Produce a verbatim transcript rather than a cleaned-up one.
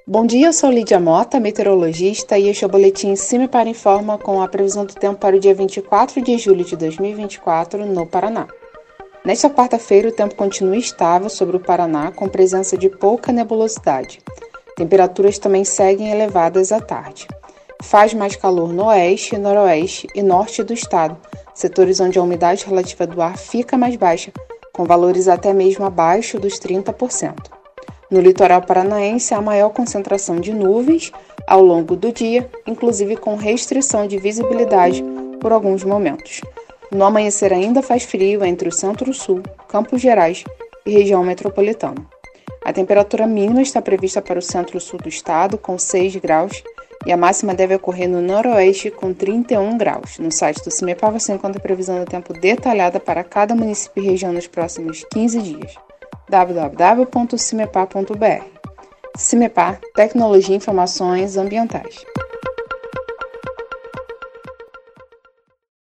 Bom dia, eu sou Lídia Mota, meteorologista, e este é o boletim CIMEPAR Informa com a previsão do tempo para o dia vinte e quatro de julho de dois mil e vinte e quatro no Paraná. Nesta quarta-feira, o tempo continua estável sobre o Paraná, com presença de pouca nebulosidade. Temperaturas também seguem elevadas à tarde. Faz mais calor no oeste, noroeste e norte do estado, setores onde a umidade relativa do ar fica mais baixa, com valores até mesmo abaixo dos trinta por cento. No litoral paranaense, há maior concentração de nuvens ao longo do dia, inclusive com restrição de visibilidade por alguns momentos. No amanhecer ainda faz frio entre o centro-sul, Campos Gerais e região metropolitana. A temperatura mínima está prevista para o centro-sul do estado, com seis graus, e a máxima deve ocorrer no noroeste, com trinta e um graus. No site do CIMEPAR você encontra a previsão do tempo detalhada para cada município e região nos próximos quinze dias. w w w ponto cimepar ponto b r. CIMEPAR, Tecnologia e Informações Ambientais.